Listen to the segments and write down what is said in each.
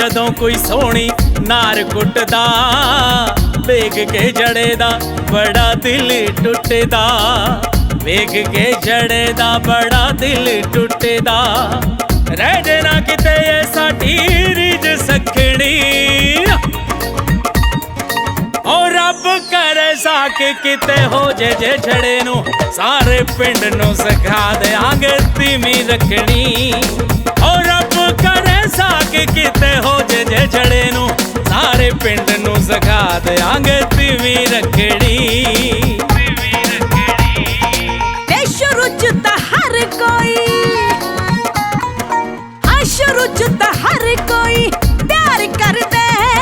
जदों कोई सोहनी नार कुटदा, वेख के जड़े दा बड़ा दिल टुटदा, वेख के जड़े दा बड़ा दिल टुटदा। रह जाना किते साडी रीझ सखणी, और रब करे साक किते हो जे छड़े नू, सारे पिंड नू सिखा देंगे तीमी रखनी। और रब करे साक किते हो जे छड़े नू, सारे पिंड नू सिखा देंगे तीमी रखनी। शुरू च तां हर कोई, शुरू च तां हर कोई प्यार कर दे,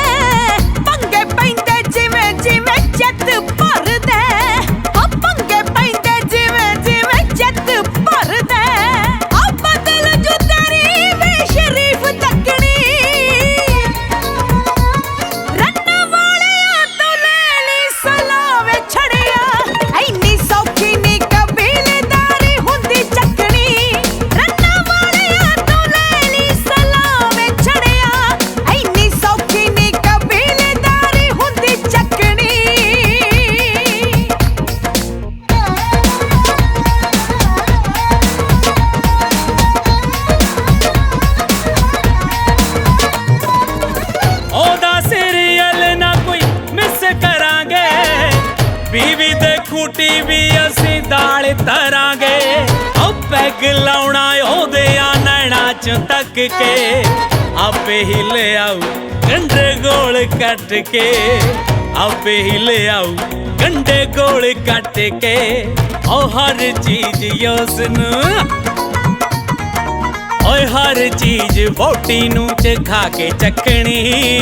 बीवी दे खूटी भी असी दाल तरांगे। पैग लाउना ओदे नैना च तक के, आपे ही ले आऊ गंढे गोल कट के, आपे ही ले आऊ गंढे गोल कट के। ओ हर चीज योसनू, ओए हर चीज वोटी नू चखा के चखनी।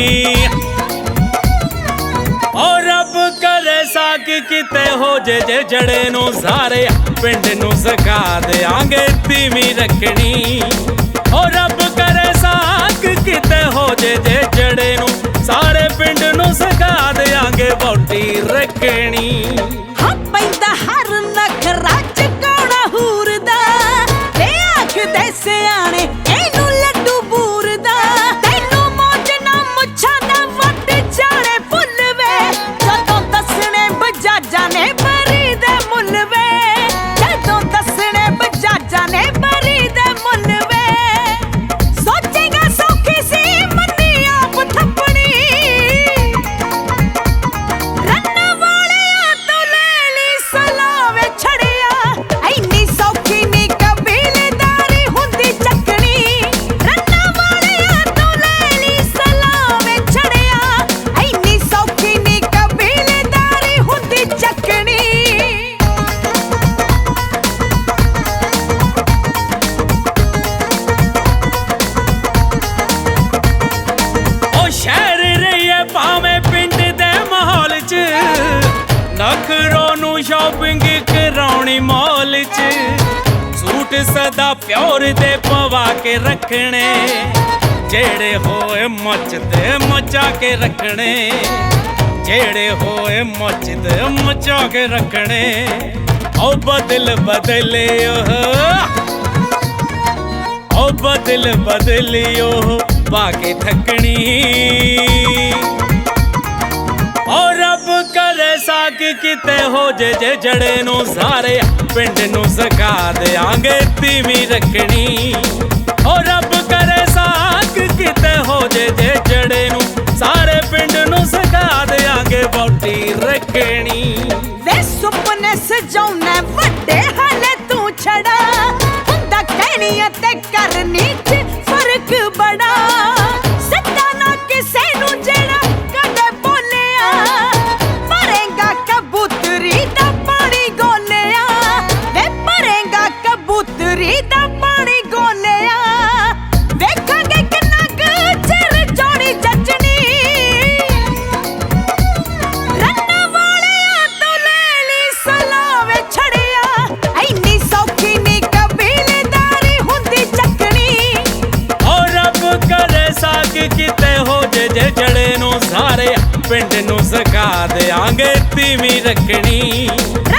और रब करे साक किते हो जे जड़े नू, सारे पिंड नू सिखा देंगे तीमी रखनी। और रब करे साक किते हो जे जड़े नू, सारे पिंड नू सिखा देंगे वोटी रखनी। हाँ पैंदा हर नखरा चकाउणा हूरदा, ते आखदे सियाणे इनू लड्डू बूरदा। तैनू मौज ना मुछा ना वट जाणे फुल वे, जदों दसणे बजाजा ने बरी दे मुल वे, जदों दसणे बजाजा ने बरी दे मुल वे। सोचेगा सौखी सी मन्नी आप थप्पड़ी, रन्ना वालिया तो ले ली सलावे छड़िया। इन्नी सौखी नी कबीलदारी हुंदी चकनी, रन्ना वालिया तो ले ली सलावे छड़िया। इन्नी सौखी नी कबीलदारी हुंदी चकनी। ओ शहर रहिए भावें पिंड दे माहौल च, नखरों नू शॉपिंग कराउणी मॉल च। सूट सदा प्योर दे पवा के रखने, जेड़े होए मचदे मचा के रखने, जेड़े होए मचदे मचा के रखने। ओ बदल बदले ओ बदल बदलियो बाके थकनी। और रब करे साक किते हो जे जड़े नू, सारे पिंड नू सिखा देंगे तीमी रखनी। और रब करे साक किते हो जे जड़े नू, सारे पिंड नू सिखा देंगे वोटी रखनी। वे सुपने सजाउणे वड्डे हाले तू छड़ा, हुंदा कहनी ते करनी च फर्क बड़ा। सदा ना किसे नू जेड़ा कदे बोलिया, भरेगा कबूतरी दा पानी गोलिया। वे भरेगा कबूतरी दा पानी गोलिया, वेखांगे किन्ना क चिर जोड़ी जचनी। रन्ना वालिया तो ले ली सलावे छड़िया, इन्नी सौखी नी कबीलदारी हुंदी चकनी। और रब करे साक किते हो जे जड़े नू, सारे पिंड नू सिखा देंगे तीमी रखनी।